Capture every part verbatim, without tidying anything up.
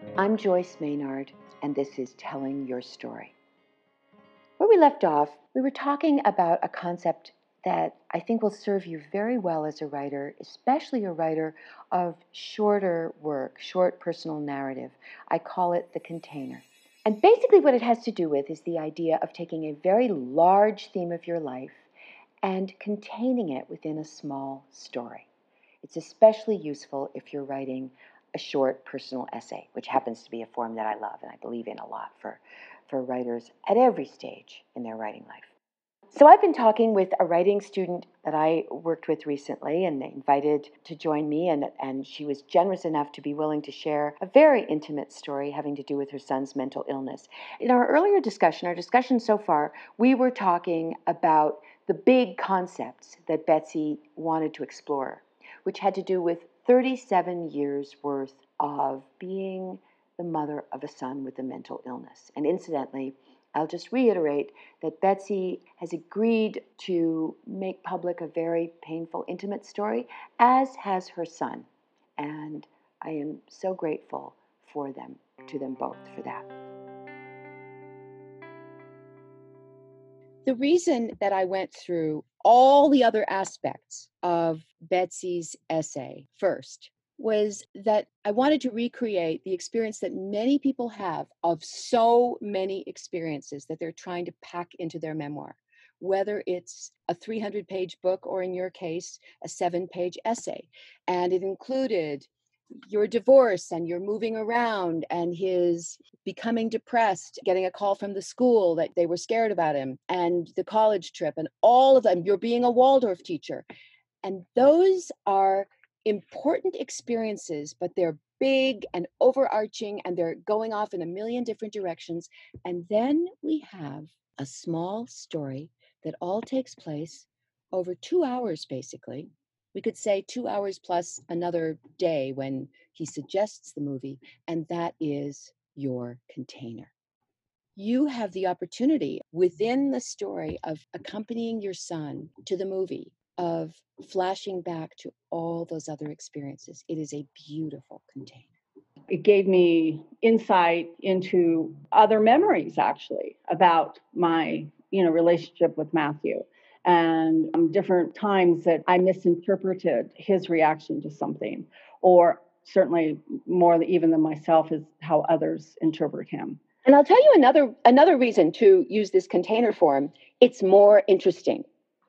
I'm Joyce Maynard, and this is Telling Your Story. Where we left off, we were talking about a concept that I think will serve you very well as a writer, especially a writer of shorter work, short personal narrative. I call it the container. And basically what it has to do with is the idea of taking a very large theme of your life and containing it within a small story. It's especially useful if you're writing a short personal essay, which happens to be a form that I love and I believe in a lot for, for writers at every stage in their writing life. So I've been talking with a writing student that I worked with recently, and they invited to join me, and, and she was generous enough to be willing to share a very intimate story having to do with her son's mental illness. In our earlier discussion, our discussion so far, we were talking about the big concepts that Betsy wanted to explore, which had to do with thirty-seven years worth of being the mother of a son with a mental illness. And incidentally, I'll just reiterate that Betsy has agreed to make public a very painful, intimate story, as has her son. And I am so grateful for them, to them both, for that. The reason that I went through all the other aspects of Betsy's essay first was that I wanted to recreate the experience that many people have of so many experiences that they're trying to pack into their memoir, whether it's a three hundred page book or, in your case, a seven page essay. And it included your divorce and your moving around and his becoming depressed, getting a call from the school that they were scared about him, and the college trip, and all of them. You're being a Waldorf teacher. And those are important experiences, but they're big and overarching, and they're going off in a million different directions. And then we have a small story that all takes place over two hours, basically. We could say two hours plus another day when he suggests the movie, and that is your container. You have the opportunity within the story of accompanying your son to the movie, of flashing back to all those other experiences. It is a beautiful container. It gave me insight into other memories, actually, about my, you know, relationship with Matthew, and um, different times that I misinterpreted his reaction to something, or certainly more even than myself is how others interpret him. And I'll tell you another another reason to use this container form. It's more interesting.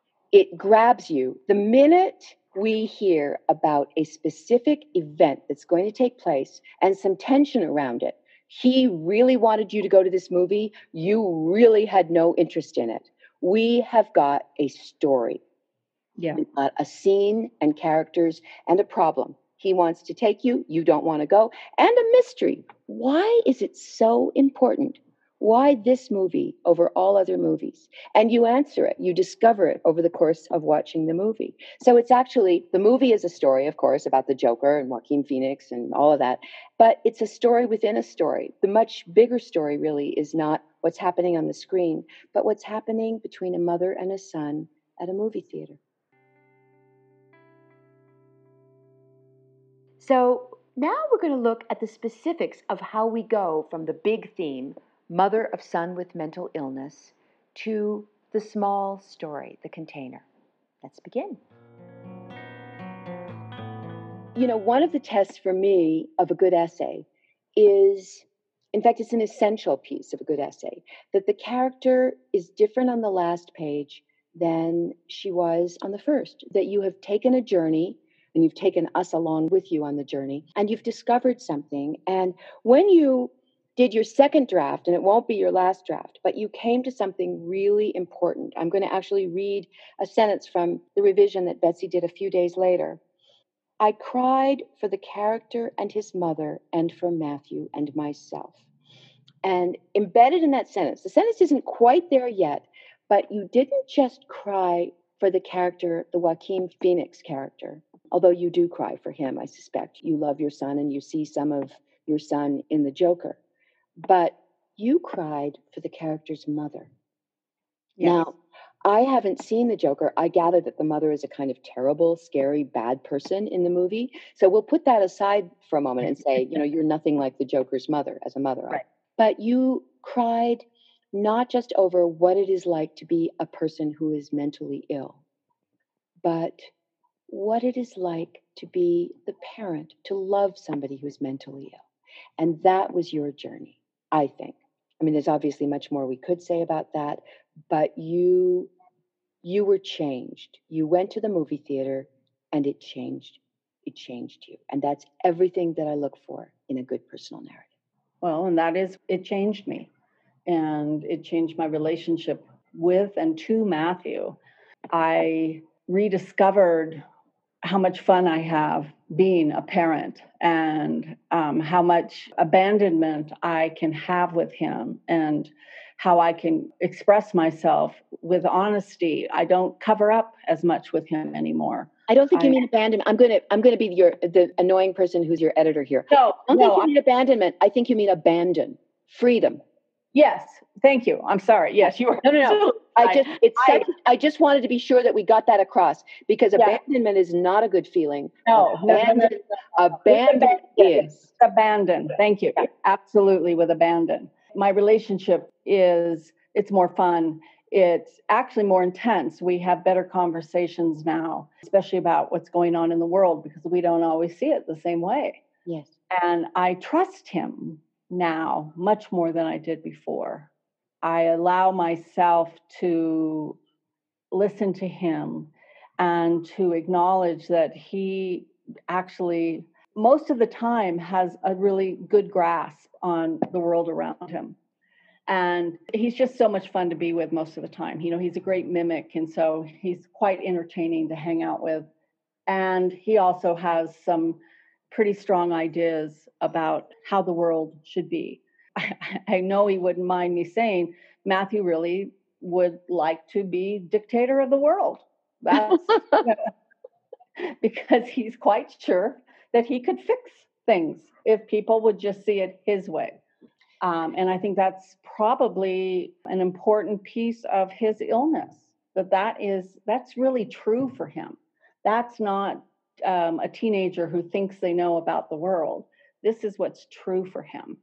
It grabs you. The minute we hear about a specific event that's going to take place and some tension around it, he really wanted you to go to this movie, you really had no interest in it. We have got a story. Yeah. We've got a scene and characters and a problem. He wants to take you, you don't want to go, and a mystery. Why is it so important? Why this movie over all other movies? And you answer it, you discover it over the course of watching the movie. So it's actually, the movie is a story, of course, about the Joker and Joaquin Phoenix and all of that, but it's a story within a story. The much bigger story really is not what's happening on the screen, but what's happening between a mother and a son at a movie theater. So now we're going to look at the specifics of how we go from the big theme, mother of son with mental illness, to the small story, the container. Let's begin. You know, one of the tests for me of a good essay is, in fact, it's an essential piece of a good essay, that the character is different on the last page than she was on the first, that you have taken a journey and you've taken us along with you on the journey, and you've discovered something. And when you did your second draft, and it won't be your last draft, but you came to something really important. I'm going to actually read a sentence from the revision that Betsy did a few days later. I cried for the character and his mother and for Matthew and myself. And embedded in that sentence, the sentence isn't quite there yet, but you didn't just cry for the character, the Joaquin Phoenix character, although you do cry for him, I suspect. You love your son and you see some of your son in the Joker. But you cried for the character's mother. Yes. Now, I haven't seen the Joker. I gather that the mother is a kind of terrible, scary, bad person in the movie. So we'll put that aside for a moment and say, you know, you're nothing like the Joker's mother as a mother. Right. But you cried not just over what it is like to be a person who is mentally ill, but what it is like to be the parent, to love somebody who's mentally ill. And that was your journey, I think. I mean, there's obviously much more we could say about that, but you you were changed. You went to the movie theater and it changed. It changed you. And that's everything that I look for in a good personal narrative. Well, and that is, it changed me. And it changed my relationship with and to Matthew. I rediscovered how much fun I have being a parent, and um, how much abandonment I can have with him, and how I can express myself with honesty. I don't cover up as much with him anymore. I don't think I, you mean abandonment. I'm gonna I'm gonna be your the annoying person who's your editor here. No, I don't no, think you I, mean abandonment. I think you mean abandon, freedom. Yes, thank you. I'm sorry. Yes, you were. No, no, no. I just it's I, such, I just wanted to be sure that we got that across, because yeah. abandonment is not a good feeling. No, abandon, no, no, no. abandon is abandon. Thank you. Absolutely, with abandon. My relationship is, it's more fun. It's actually more intense. We have better conversations now, especially about what's going on in the world, because we don't always see it the same way. Yes. And I trust him now much more than I did before. I allow myself to listen to him and to acknowledge that he actually, most of the time, has a really good grasp on the world around him. And he's just so much fun to be with most of the time. You know, he's a great mimic, and so he's quite entertaining to hang out with. And he also has some pretty strong ideas about how the world should be. I, I know he wouldn't mind me saying Matthew really would like to be dictator of the world. That's because he's quite sure that he could fix things if people would just see it his way. Um, and I think that's probably an important piece of his illness, that that is, that's really true for him. That's not um, a teenager who thinks they know about the world. This is what's true for him.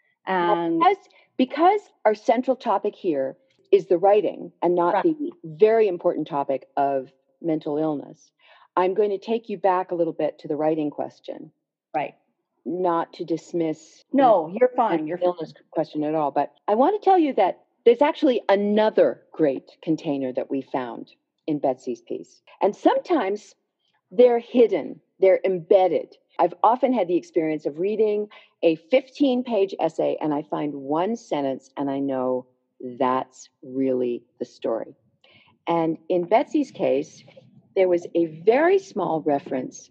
And because, because our central topic here is the writing and not right. the very important topic of mental illness, I'm going to take you back a little bit to the writing question. Right. Not to dismiss no, you're fine. You're illness fine. Question at all, but I want to tell you that there's actually another great container that we found in Betsy's piece. And sometimes they're hidden, they're embedded. I've often had the experience of reading a fifteen-page essay and I find one sentence and I know that's really the story. And in Betsy's case, there was a very small reference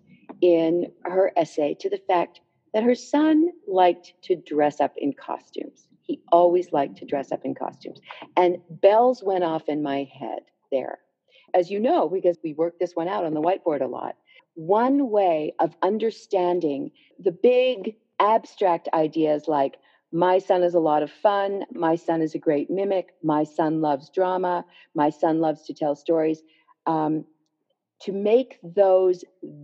in her essay to the fact that her son liked to dress up in costumes. He always liked to dress up in costumes. And bells went off in my head there. As you know, because we worked this one out on the whiteboard a lot, one way of understanding the big abstract ideas like, my son is a lot of fun, my son is a great mimic, my son loves drama, my son loves to tell stories, um, to make those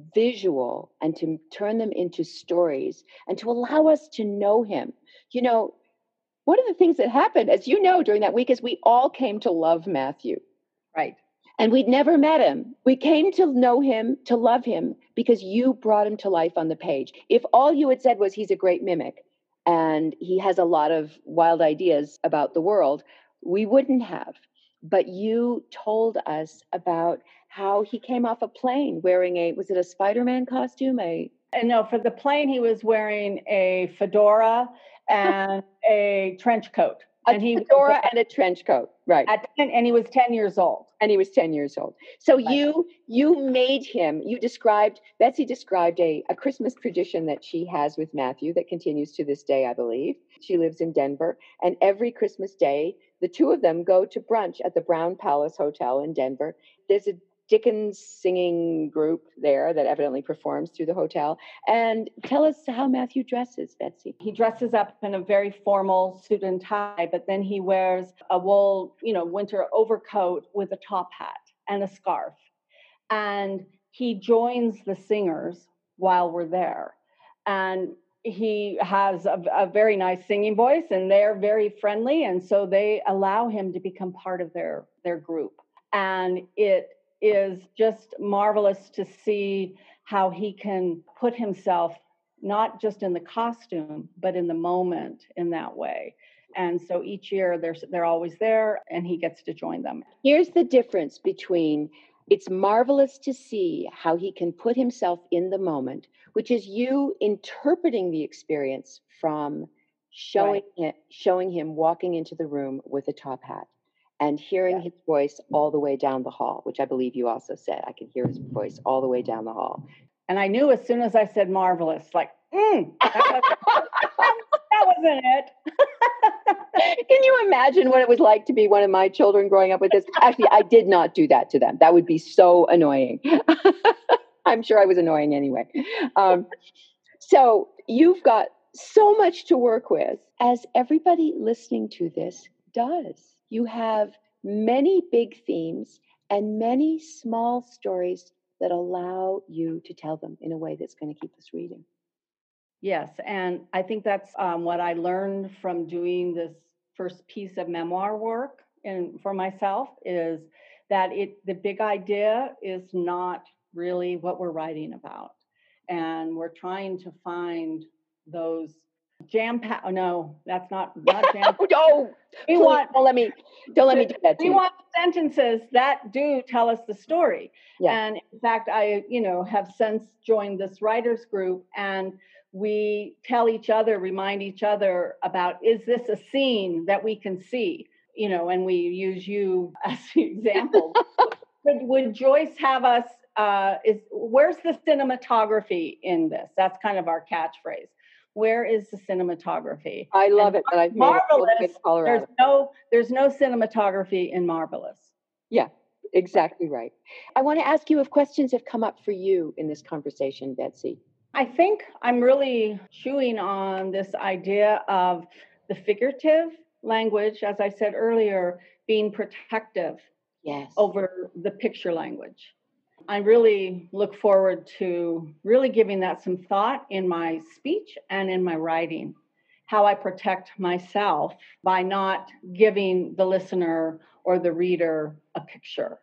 visual and to turn them into stories and to allow us to know him. You know, one of the things that happened, as you know, during that week is we all came to love Matthew. Right. And we'd never met him. We came to know him, to love him, because you brought him to life on the page. If all you had said was he's a great mimic and he has a lot of wild ideas about the world, we wouldn't have. But you told us about how he came off a plane wearing a, was it a Spider-Man costume? A and no, for the plane, he was wearing a fedora and a trench coat. A and he fedora was, and a trench coat, right? At ten, and he was ten years old. And he was ten years old. So right. you you made him. You described Betsy described a a Christmas tradition that she has with Matthew that continues to this day, I believe. She lives in Denver, and every Christmas day, the two of them go to brunch at the Brown Palace Hotel in Denver. There's a Dickens singing group there that evidently performs through the hotel. And tell us how Matthew dresses, Betsy. He dresses up in a very formal suit and tie, but then he wears a wool, you know, winter overcoat with a top hat and a scarf. And he joins the singers while we're there. And he has a, a very nice singing voice, and they're very friendly. And so they allow him to become part of their, their group. And it is just marvelous to see how he can put himself not just in the costume, but in the moment in that way. And so each year they're, they're always there, and he gets to join them. Here's the difference between it's marvelous to see how he can put himself in the moment, which is you interpreting the experience from showing, right. him, showing him walking into the room with a top hat and hearing yeah. his voice all the way down the hall, which I believe you also said. I can hear his voice all the way down the hall. And I knew as soon as I said marvelous, like, mm, that, wasn't, that wasn't it. Can you imagine what it was like to be one of my children growing up with this? Actually, I did not do that to them. That would be so annoying. I'm sure I was annoying anyway. Um, so you've got so much to work with, as everybody listening to this does. You have many big themes and many small stories that allow you to tell them in a way that's going to keep us reading. Yes, and I think that's um, what I learned from doing this first piece of memoir work and for myself is that it the big idea is not really what we're writing about. And we're trying to find those jam pack. Oh, no, that's not not jam. No, we want. Don't let me. Don't let me do that. We want sentences that do tell us the story. Yeah. And in fact, I, you know, have since joined this writers group, and we tell each other, remind each other about, is this a scene that we can see? You know, and we use you as the example. would, would Joyce have us? Uh, is where's the cinematography in this? That's kind of our catchphrase. Where is the cinematography? I love and it. That I've Marvelous. Made it Colorado. There's no, there's no cinematography in Marvelous. Yeah, exactly right. I want to ask you if questions have come up for you in this conversation, Betsy. I think I'm really chewing on this idea of the figurative language, as I said earlier, being protective yes. over the picture language. I really look forward to really giving that some thought in my speech and in my writing, how I protect myself by not giving the listener or the reader a picture.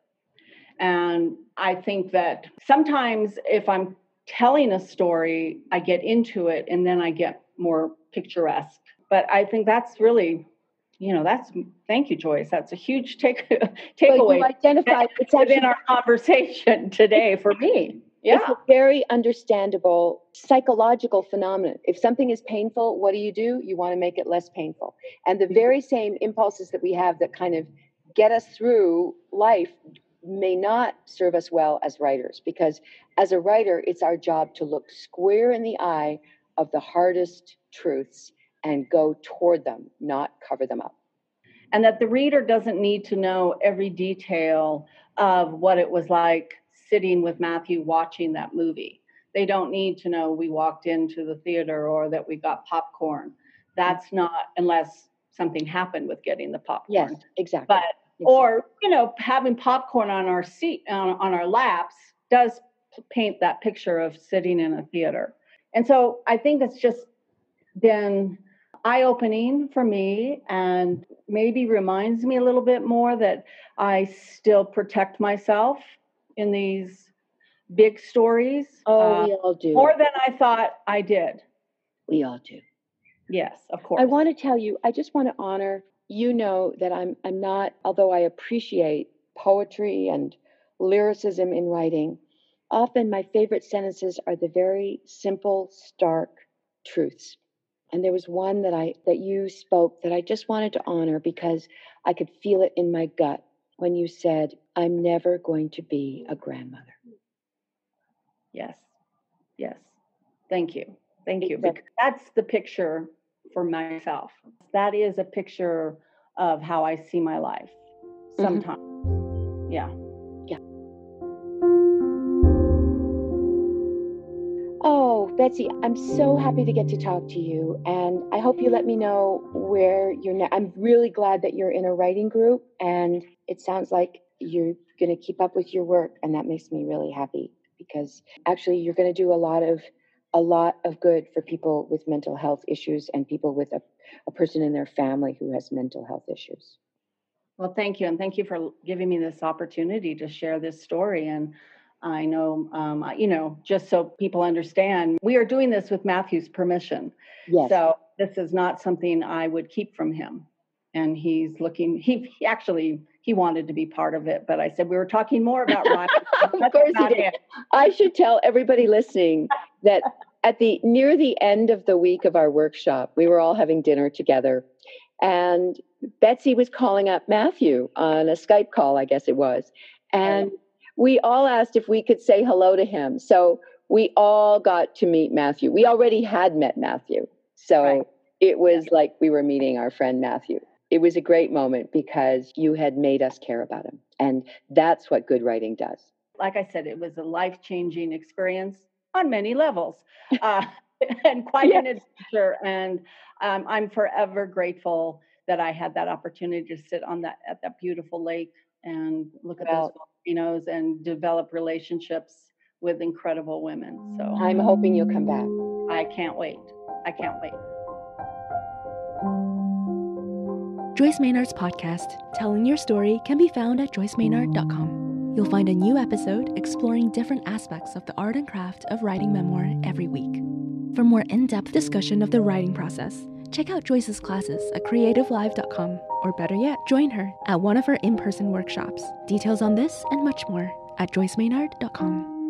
And I think that sometimes if I'm telling a story, I get into it and then I get more picturesque. But I think that's really, you know, that's, thank you, Joyce. That's a huge take, takeaway. You identified it's within our conversation today for me. Yeah. It's a very understandable psychological phenomenon. If something is painful, what do you do? You want to make it less painful. And the very same impulses that we have that kind of get us through life may not serve us well as writers, because as a writer, it's our job to look square in the eye of the hardest truths and go toward them, not cover them up. And that the reader doesn't need to know every detail of what it was like sitting with Matthew watching that movie. They don't need to know we walked into the theater or that we got popcorn. That's not, unless something happened with getting the popcorn. Yes, exactly. But or, you know, having popcorn on our seat, on, on our laps, does paint that picture of sitting in a theater. And so I think it's just been eye-opening for me, and maybe reminds me a little bit more that I still protect myself in these big stories. Oh, uh, we all do. More than I thought I did. We all do. Yes, of course. I want to tell you, I just want to honor, you know, that I'm I'm not, although I appreciate poetry and lyricism in writing, often my favorite sentences are the very simple, stark truths. And there was one that I that you spoke that I just wanted to honor because I could feel it in my gut when you said, I'm never going to be a grandmother. Yes. Yes. Thank you. Thank you. Because that's the picture for myself. That is a picture of how I see my life sometimes. Mm-hmm. Yeah. Yeah. Betsy, I'm so happy to get to talk to you, and I hope you let me know where you're now. I'm really glad that you're in a writing group, and it sounds like you're going to keep up with your work, and that makes me really happy because actually you're going to do a lot of a lot of good for people with mental health issues and people with a, a person in their family who has mental health issues. Well, thank you, and thank you for giving me this opportunity to share this story. And I know, um, you know, just so people understand, we are doing this with Matthew's permission. Yes. So this is not something I would keep from him. And he's looking, he, he actually, he wanted to be part of it, but I said, we were talking more about writing. Of course he did. I should tell everybody listening that at the near the end of the week of our workshop, we were all having dinner together, and Betsy was calling up Matthew on a Skype call, I guess it was. And we all asked if we could say hello to him. So we all got to meet Matthew. We already had met Matthew. So right. It was yeah. like we were meeting our friend Matthew. It was a great moment because you had made us care about him. And that's what good writing does. Like I said, it was a life-changing experience on many levels uh, and quite yes. an adventure. And um, I'm forever grateful that I had that opportunity to sit on that at that beautiful lake and look at well, those volcanoes and develop relationships with incredible women. So I'm hoping you'll come back. I can't wait. I can't wait. Joyce Maynard's podcast, Telling Your Story, can be found at joyce maynard dot com. You'll find a new episode exploring different aspects of the art and craft of writing memoir every week. For more in-depth discussion of the writing process, check out Joyce's classes at creative live dot com, or better yet, join her at one of her in-person workshops. Details on this and much more at joyce maynard dot com.